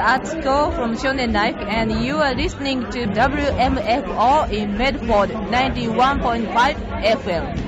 Atsuko from Shonen Life, and you are listening to WMFO in Medford 91.5 FM.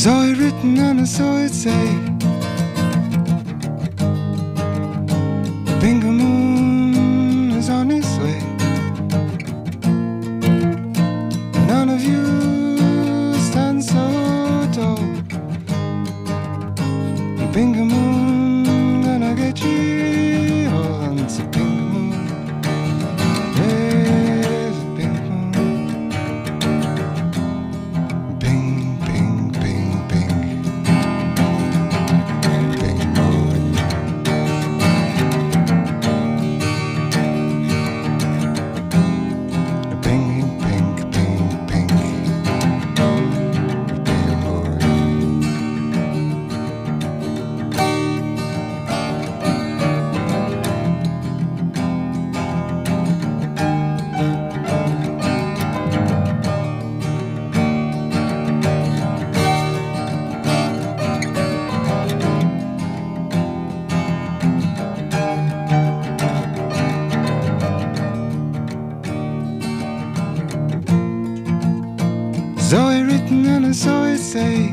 Saw it written and I saw it say, Bingo Moon is on its way. None of you stand so tall. Bingo Moon gonna get you all. It's a Bingo Moon. There's a Bingo Moon. Bing, bing, bing, bing. Bingo Moon. Bing, bing, bing, bing. Bingo Moon. Saw it written and I saw it say,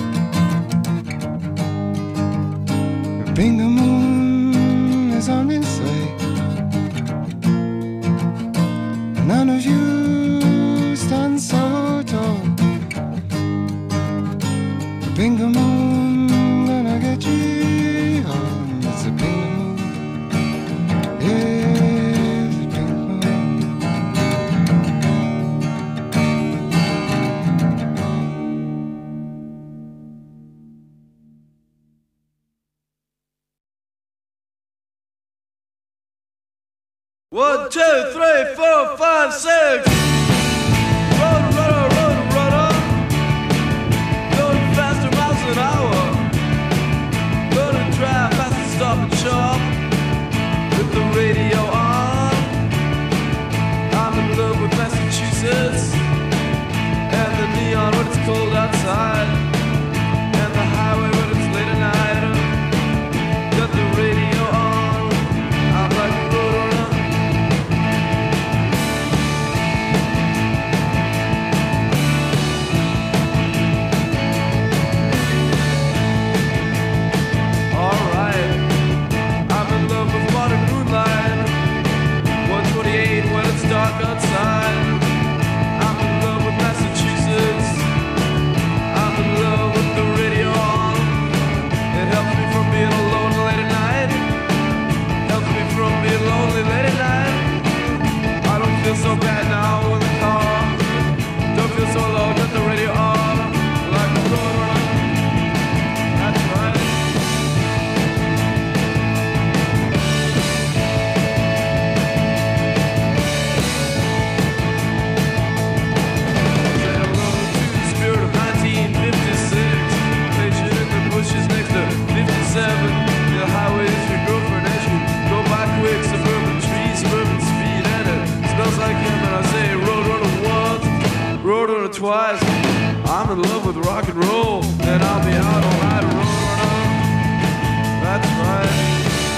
Bingo Moon is on its way. None of you stand so tall. Bingo Moon gonna get you home. It's a Bingo Moon. Yeah, it's a Bingo Moon. One, two, three, four, five, six. Run, run, run, run, going faster miles an hour. Gonna drive fast and stop and shop with the radio on. I'm in love with Massachusetts and the neon when it's cold outside, and the highway when it's late at night. Got the radio on. I'm like a roadrunner. Dark outside. I'm in love with Massachusetts. I'm in love with the radio on. It helps me from being alone late at night. Helps me from being lonely late at night. I don't feel so bad now in the car. Don't feel so low, got the radio on. Like a roadrunner. That's right. The highway is your girlfriend as you go by quick. Suburban trees, suburban speed, and it smells like him. And I say roadrunner once, roadrunner twice. I'm in love with rock and roll, and I'll be out all night, roadrunner. That's right.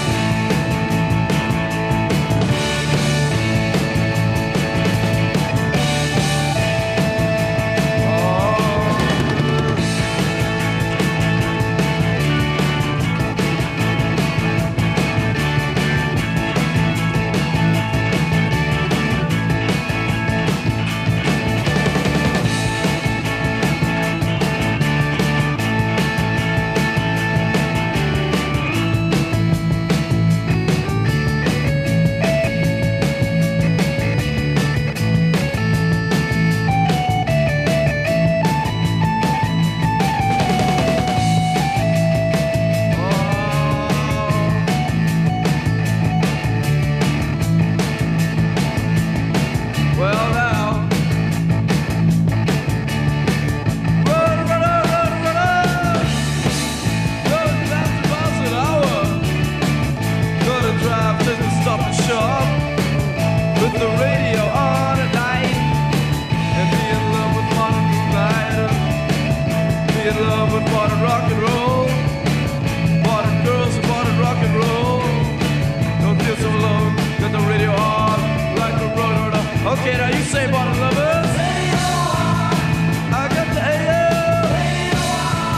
Okay, now you say bottom lovers. I got the AO.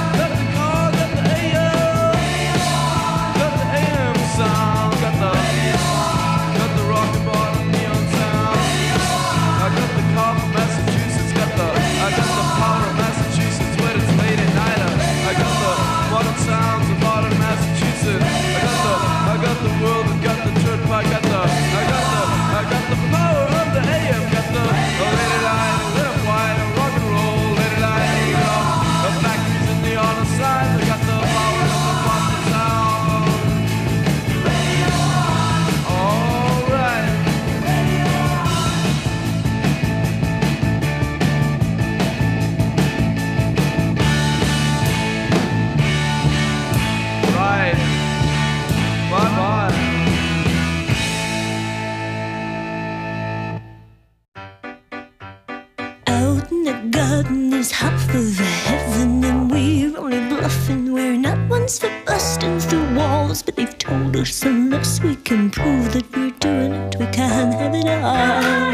told us unless we can prove that we're doing it, we can't have it all.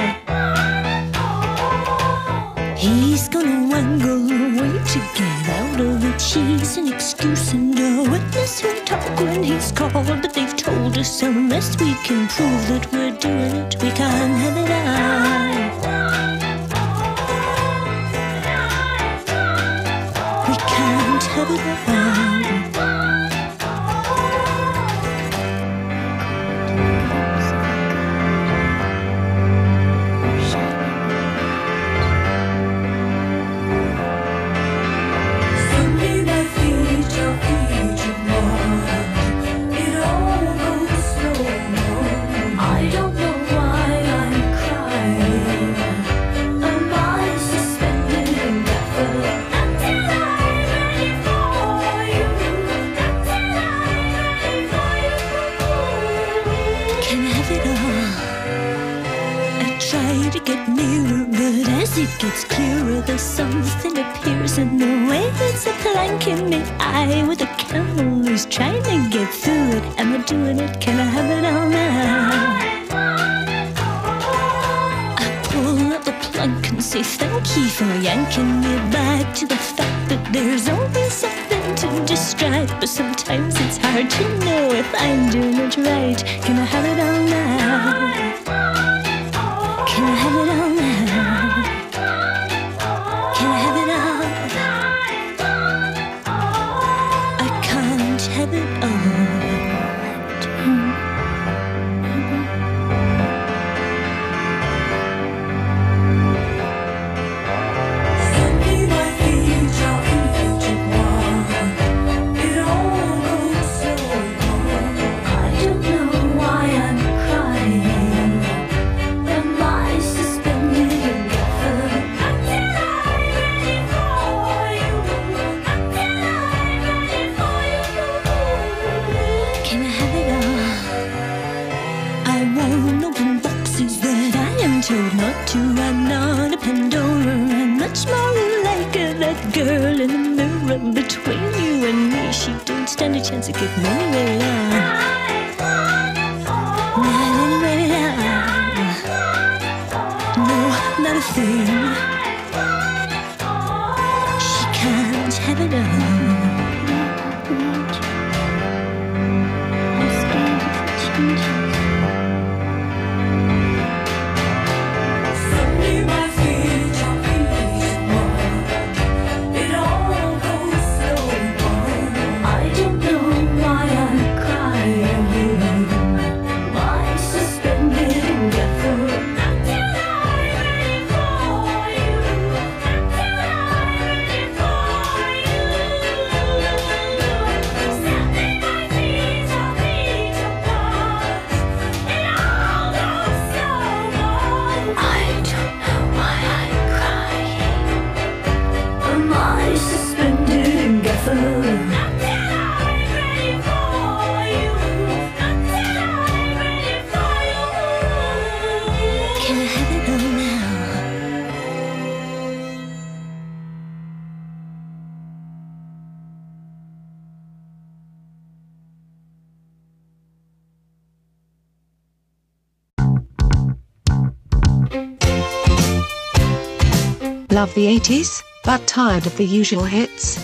He's gonna wangle away to get out of it. She's an excuse and a witness who'll talk when he's called. But they've told us unless we can prove that we're doing it, we can't have it all. We can't have it all. It gets clearer, there's something appears in the way. It's a plank in the eye with a camel who's trying to get through it. Am I doing it? Can I have it all now? I pull up the plank and say thank you for yanking me back to the fact that there's always something to distract. But sometimes it's hard to know if I'm doing it right. Can I have it all now? Can I have it all now? Have it all. Told not to, I'm not a Pandora. I'm much more like that girl in the mirror between you and me. She don't stand a chance of getting anywhere now. Not anywhere now. No, not a thing. She can't have it all. I'm scared of changes. Love the 80s, but tired of the usual hits?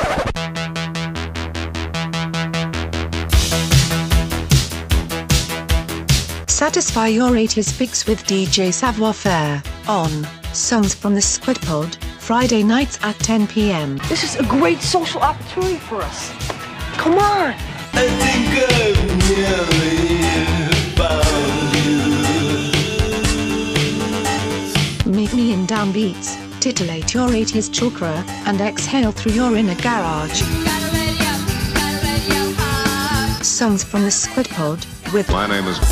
Satisfy your 80s fix with DJ Savoir Faire on Songs from the Squid Pod, Friday nights at 10 p.m. This is a great social opportunity for us. Come on! I think I've nearly found you. Meet me in downbeats, titillate your 80s chakra, and exhale through your inner garage. Songs from the Squid Pod with My name is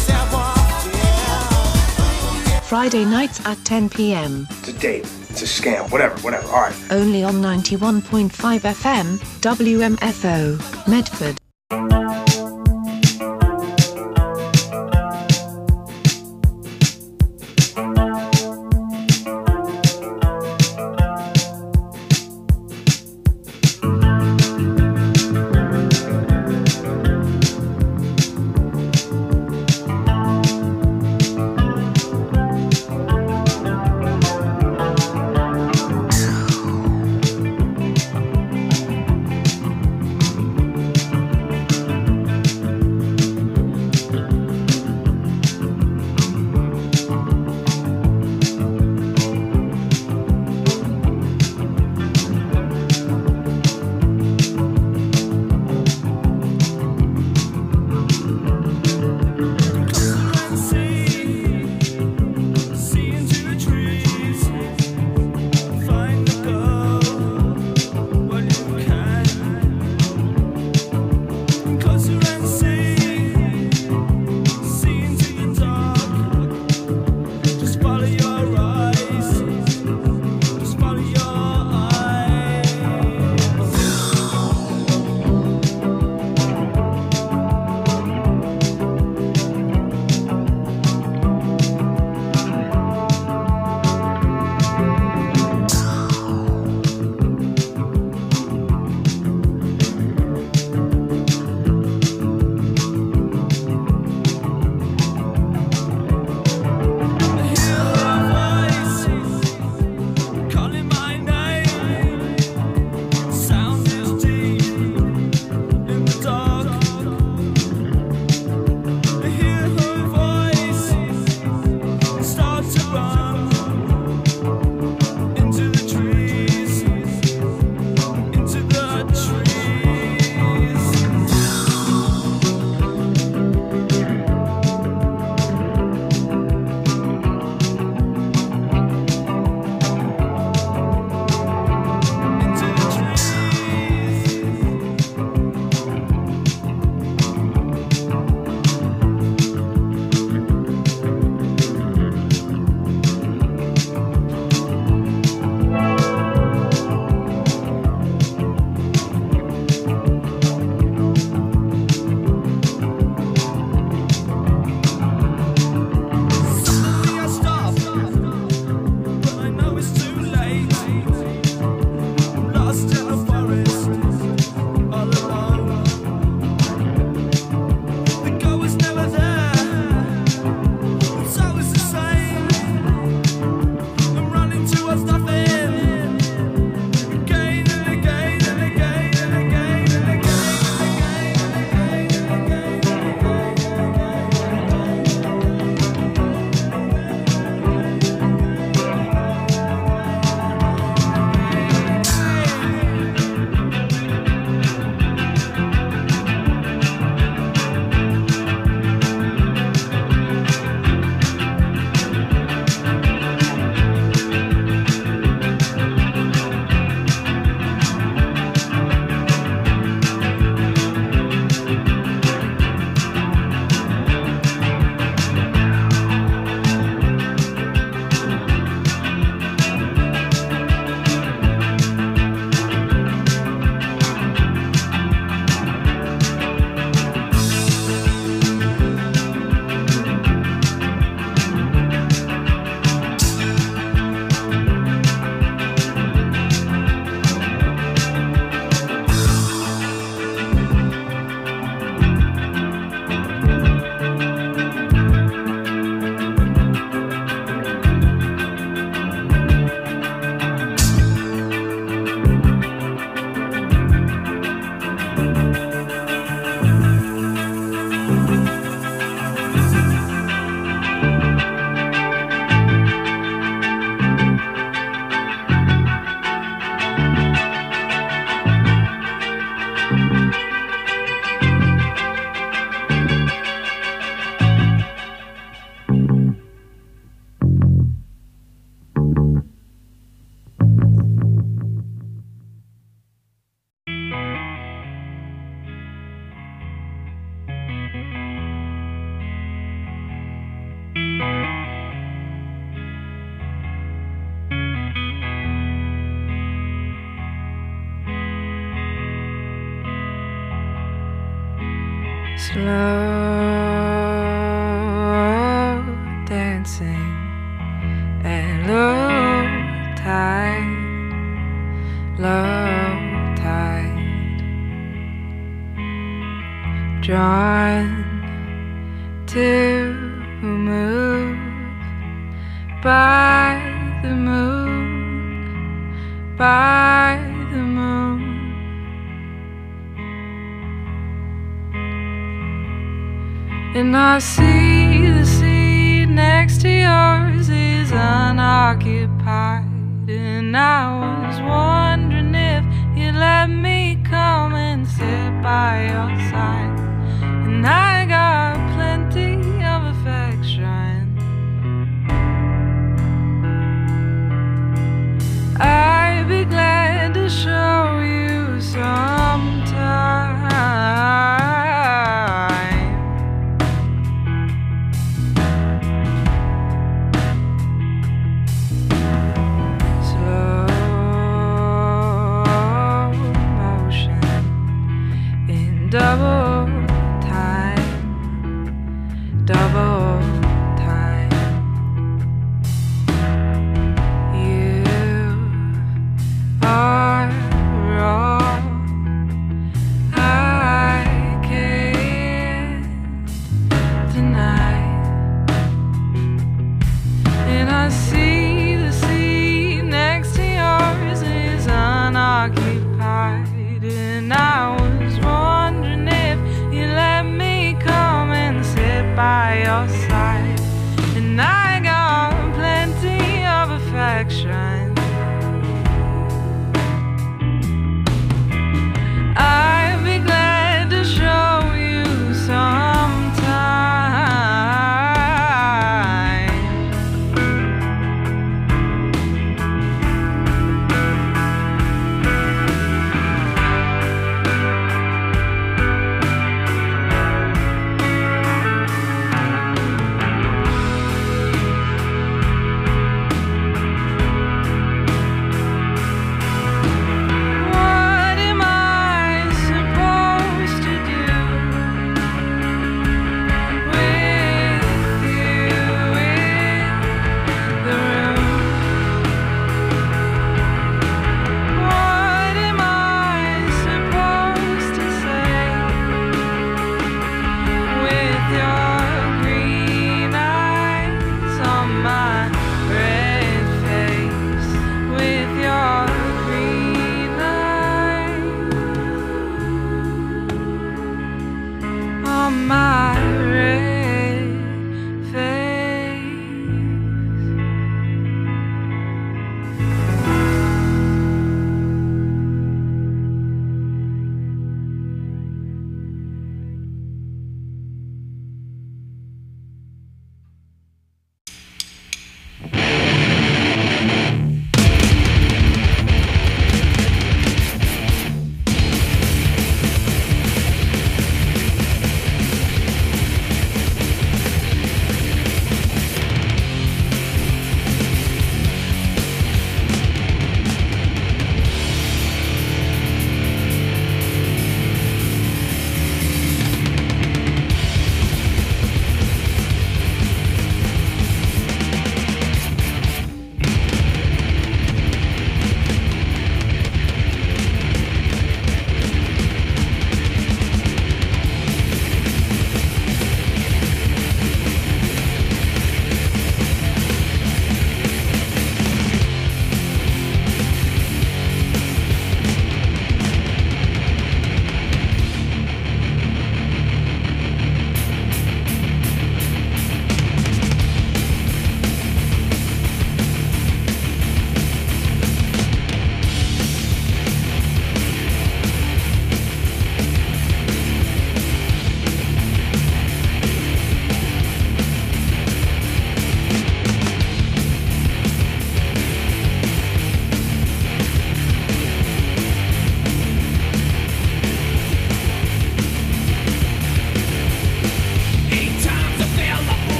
Friday nights at 10 p.m. It's a date. It's a scam. Whatever. All right. Only on 91.5 FM, WMFO, Medford. slow dancing at low tide, drawn to move by the moon, by the moon. And I see the sea next to yours is unoccupied. And I was wondering if you'd let me come and sit by your side. And I got plenty of affection. I'd be glad to show you sometime. Double time, double time. You are wrong. I can't deny. And I see the sea next to yours is unoccupied. And I was wondering if you let me come and sit by your side. And I got plenty of affection. I'd be glad to show you sometime.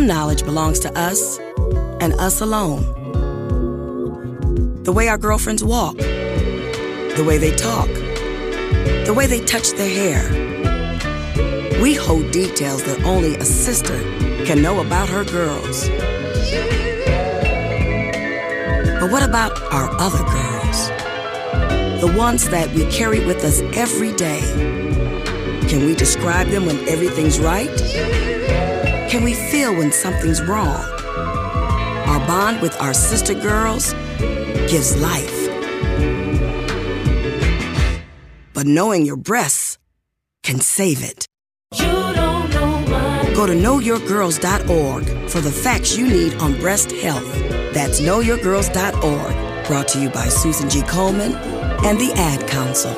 Some knowledge belongs to us and us alone. The way our girlfriends walk, the way they talk, the way they touch their hair. We hold details that only a sister can know about her girls. But what about our other girls? The ones that we carry with us every day. Can we describe them when everything's right? Can we feel when something's wrong? Our bond with our sister girls gives life. But knowing your breasts can save it. Go to knowyourgirls.org for the facts you need on breast health. That's knowyourgirls.org. Brought to you by Susan G. Komen and the Ad Council.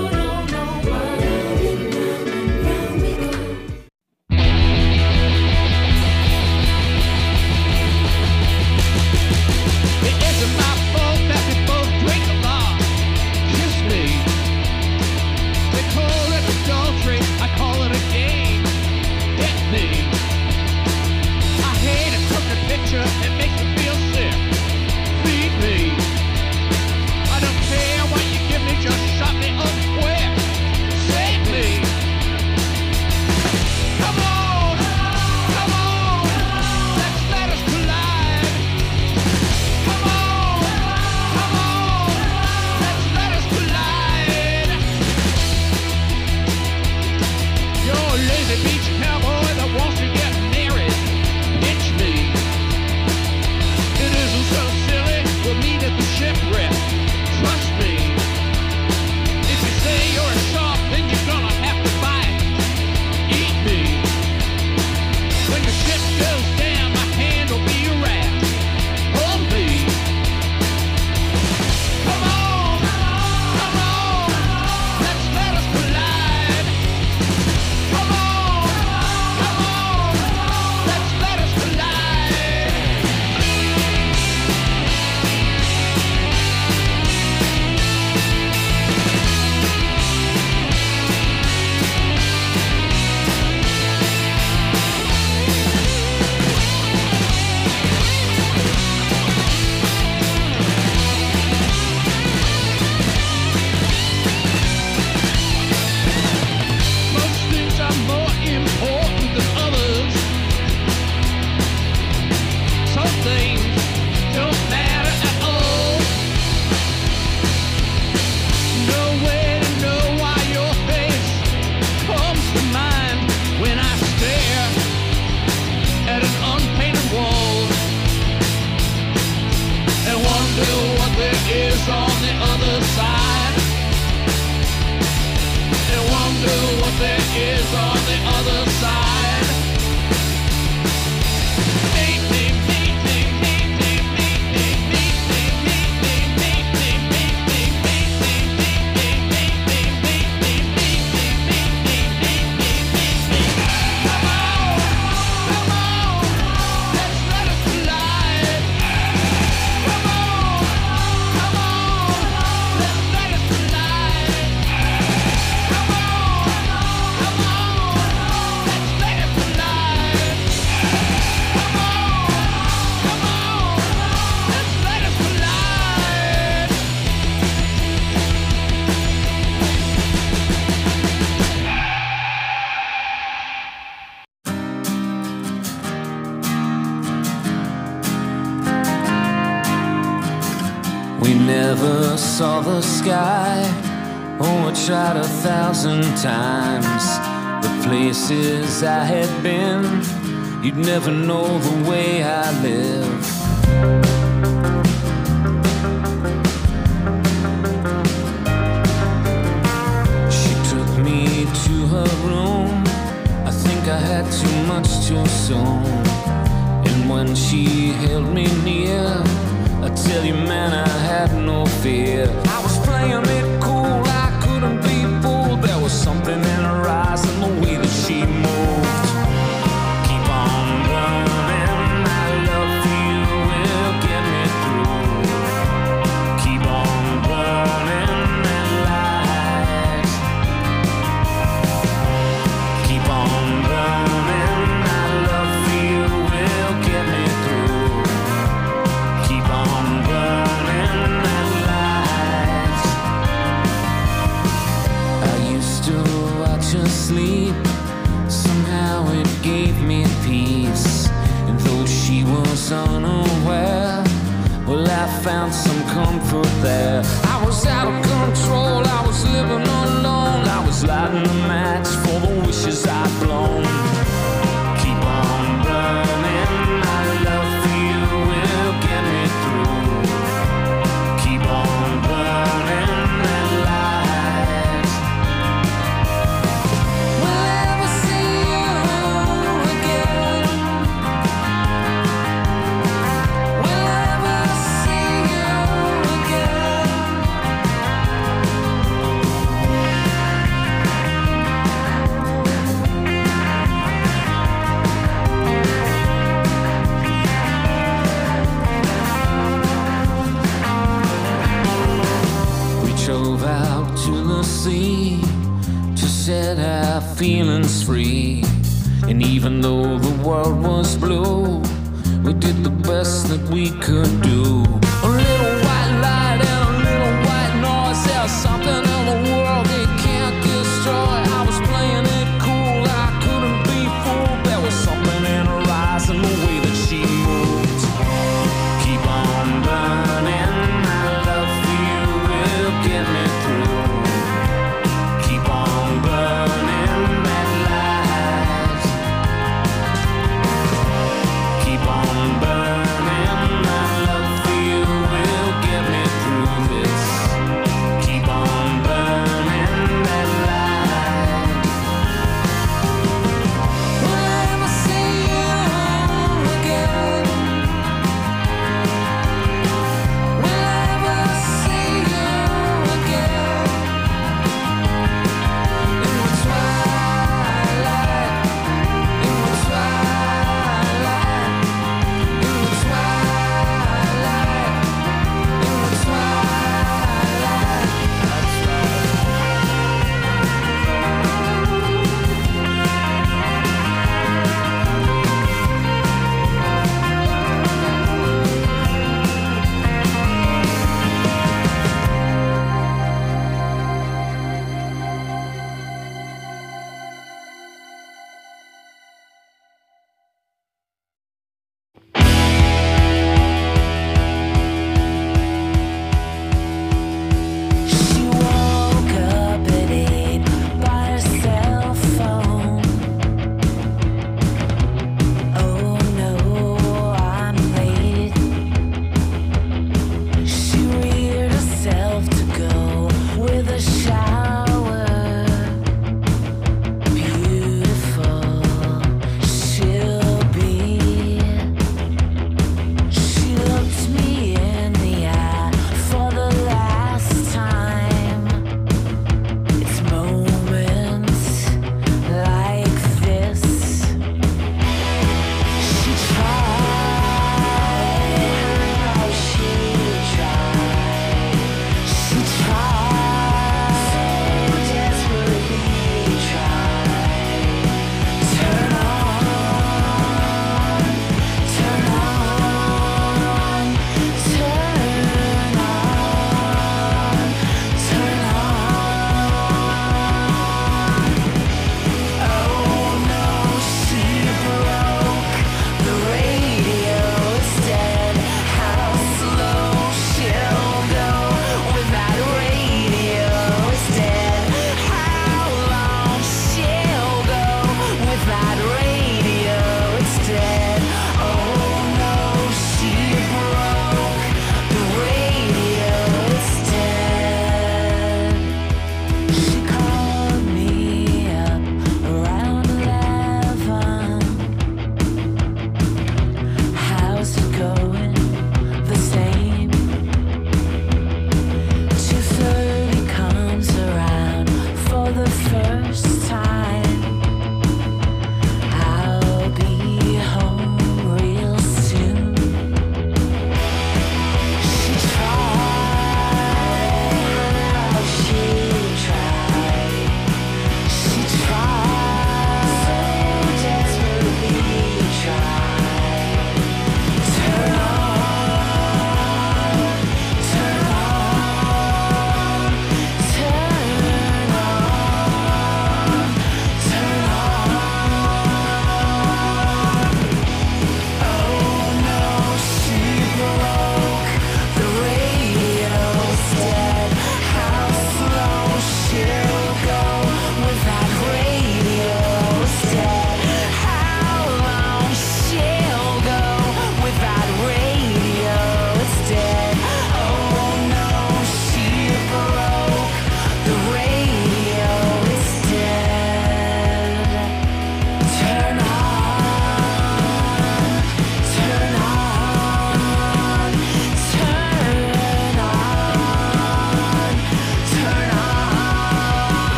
Never saw the sky. Oh, I tried 1,000 times. The places I had been, you'd never know the way I live. She took me to her room. I think I had too much too soon. And when she held me near, I tell you, man, I had no fear. I was playing it cool, I couldn't be fooled. There was something in her eyes and the way that she moved. Keep on running, my love for you will get me through. Keep on running, that light. Keep on running, my love for you will she was unaware. Well, I found some comfort there. I was out of control, I was living alone. I was lighting a match for the wishes I'd blown. Keep on burning, my love for you will get me through. Keep on burning that light. Will I ever see you again? Will I ever see you again? We drove out to the sea to set our feelings free. And even though the world was blue, we did the best that we could do. A little white light and a little white noise. There's something in the world it can't destroy. I was playing it cool, I couldn't be fooled. There was something in her eyes and the way that she moved. Keep on burning, my love for you will get me through. Keep on burning that light. Keep on burning, my love for you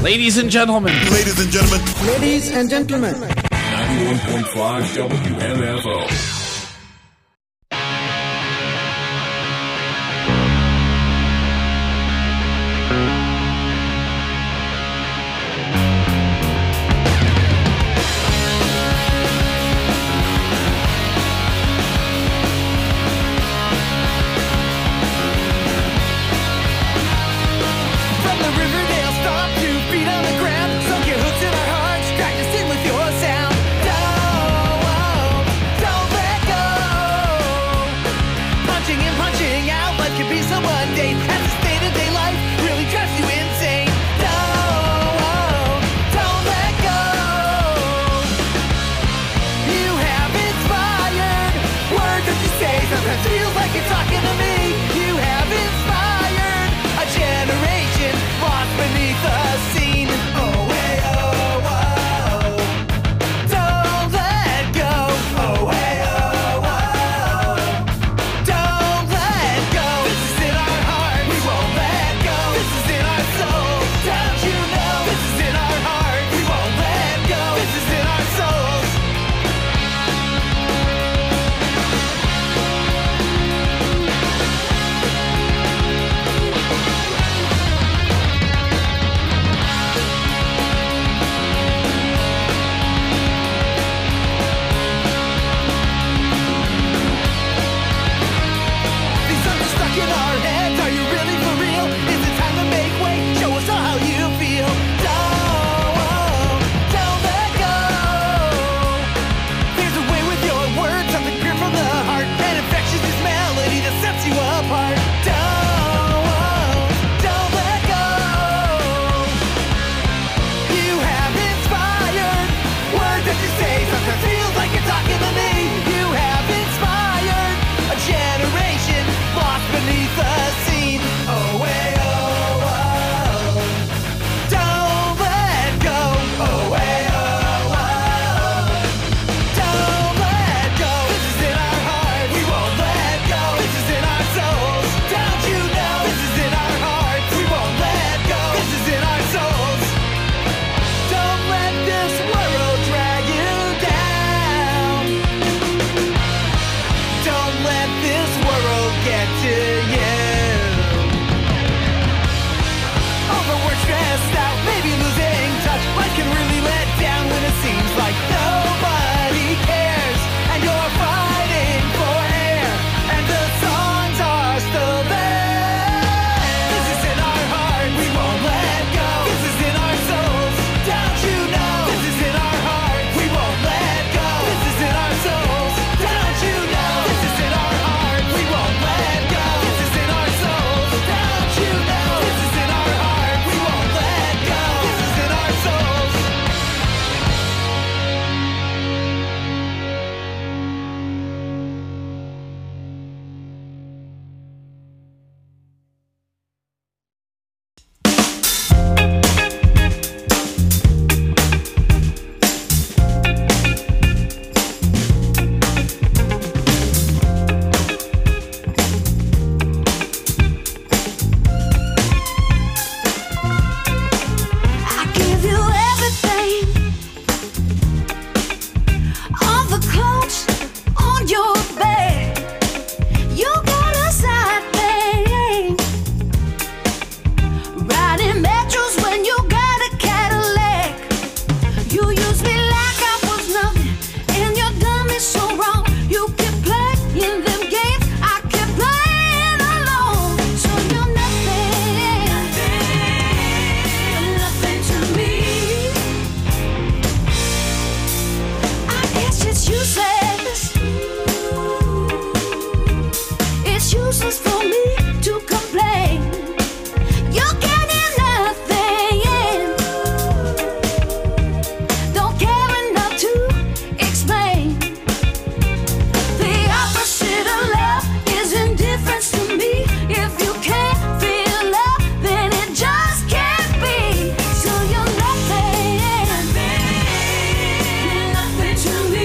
Ladies and gentlemen. Ladies and gentlemen. Ladies and gentlemen. 91.5 WMFO.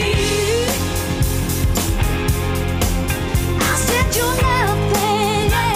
You're nothing.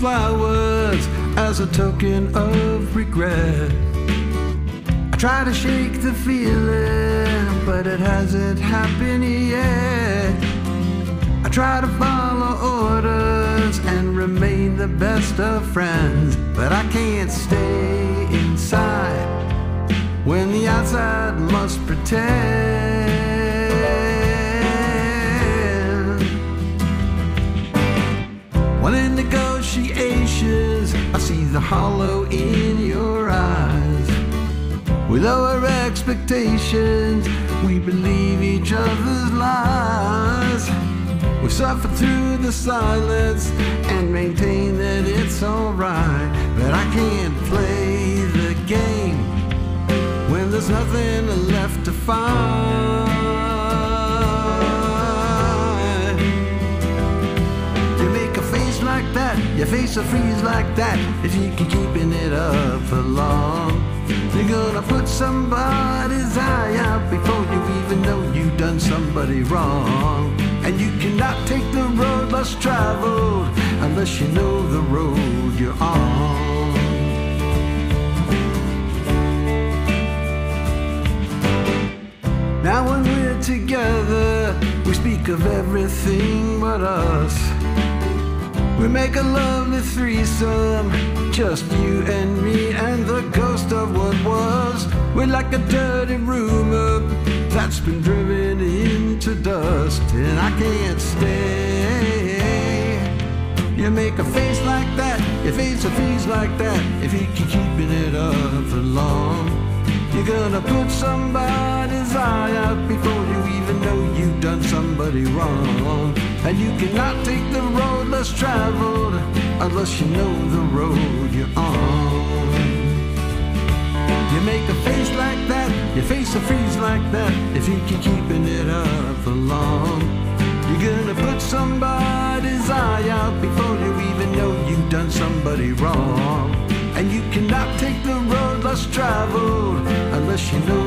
flowers as a token of regret. I try to shake the feeling, but it hasn't happened yet. I try to follow orders and remain the best of friends, but I can't stay inside when the outside must pretend. When in negotiations I see the hollow in your eyes. With our expectations we believe each other's lies. We suffer through the silence and maintain that it's alright, but I can't play the game when there's nothing left to find. You make a face like that, your face will freeze like that if you keep keeping it up for long. You're gonna put somebody's eye out before you even know you've done somebody wrong. And you cannot take the road less traveled unless you know the road you're on. Now when we're together, we speak of everything but us. We make a lovely threesome, just you and me and the ghost of what was. We're like a dirty rumor that's been driven into dust, and I can't stay. You make a face like that, your face will freeze like that if you keep keeping it up for long. You're gonna put somebody's eye out before you even know you've done somebody wrong. And you cannot take the road less traveled unless you know the road you're on. You make a face like that, your face will freeze like that if you keep keeping it up for long. You're gonna put somebody's eye out before you even know you've done somebody wrong. And you cannot take the road less traveled unless you know